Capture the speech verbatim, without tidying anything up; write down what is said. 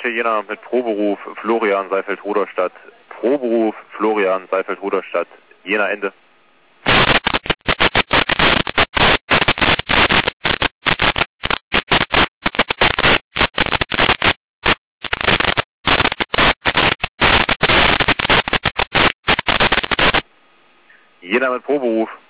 vier Jena mit Proberuf Florian Seifeld-Ruderstadt. Proberuf Florian Seifeld-Ruderstadt. Jena Ende. Jena mit Proberuf